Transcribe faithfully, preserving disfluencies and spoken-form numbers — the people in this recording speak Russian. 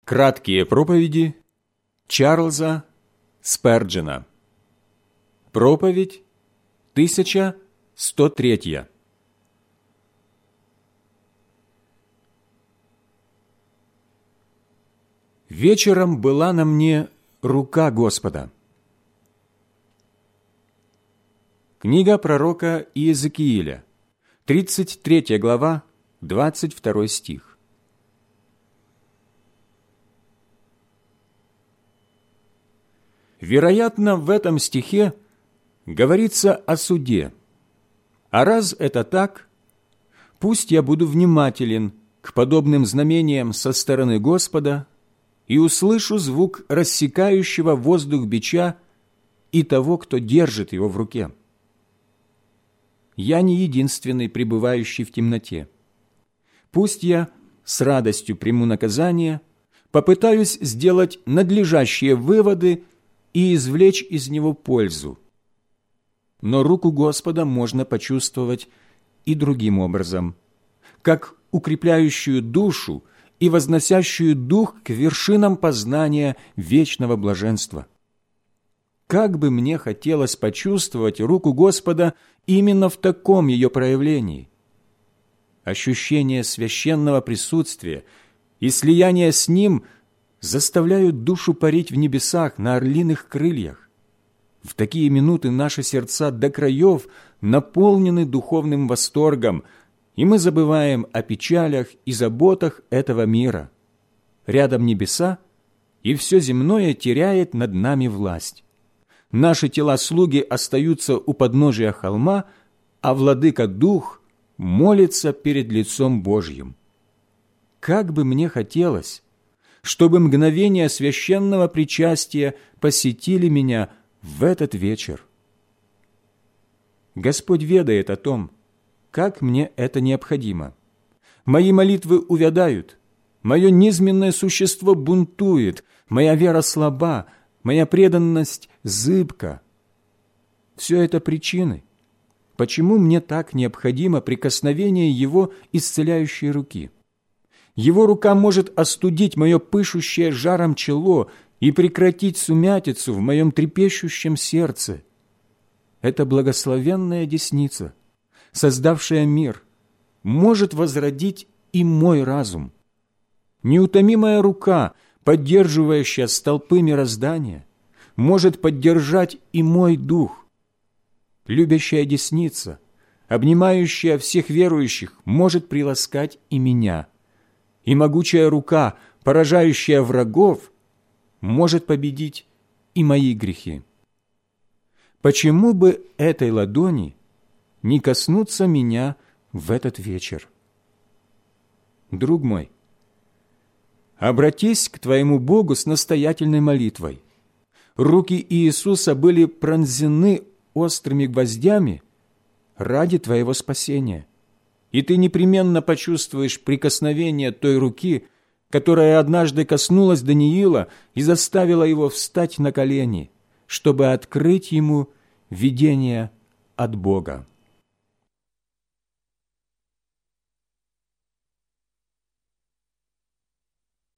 Краткие проповеди Чарльза Сперджена. Проповедь тысяча сто третья. Вечером была на мне рука Господа. Книга пророка Иезекииля, тридцать третья глава, двадцать второй стих. Вероятно, в этом стихе говорится о суде. А раз это так, пусть я буду внимателен к подобным знамениям со стороны Господа и услышу звук рассекающего воздух бича и того, кто держит его в руке. Я не единственный пребывающий в темноте. Пусть я с радостью приму наказание, попытаюсь сделать надлежащие выводы и извлечь из него пользу. Но руку Господа можно почувствовать и другим образом, как укрепляющую душу и возносящую дух к вершинам познания вечного блаженства. Как бы мне хотелось почувствовать руку Господа именно в таком ее проявлении. Ощущение священного присутствия и слияние с Ним заставляют душу парить в небесах на орлиных крыльях. В такие минуты наши сердца до краев наполнены духовным восторгом, и мы забываем о печалях и заботах этого мира. Рядом небеса, и все земное теряет над нами власть. Наши тела-слуги остаются у подножия холма, а Владыка-Дух молится перед лицом Божьим. Как бы мне хотелось, чтобы мгновения священного причастия посетили меня в этот вечер. Господь ведает о том, как мне это необходимо. Мои молитвы увядают, мое низменное существо бунтует, моя вера слаба, моя преданность зыбка. Все это причины, почему мне так необходимо прикосновение Его исцеляющей руки. Его рука может остудить мое пышущее жаром чело и прекратить сумятицу в моем трепещущем сердце. Эта благословенная десница, создавшая мир, может возродить и мой разум. Неутомимая рука, поддерживающая столпы мироздания, может поддержать и мой дух. Любящая десница, обнимающая всех верующих, может приласкать и меня. И могучая рука, поражающая врагов, может победить и мои грехи. Почему бы этой ладони не коснуться меня в этот вечер? Друг мой, обратись к твоему Богу с настоятельной молитвой. Руки Иисуса были пронзены острыми гвоздями ради твоего спасения. И ты непременно почувствуешь прикосновение той руки, которая однажды коснулась Даниила и заставила его встать на колени, чтобы открыть ему видение от Бога.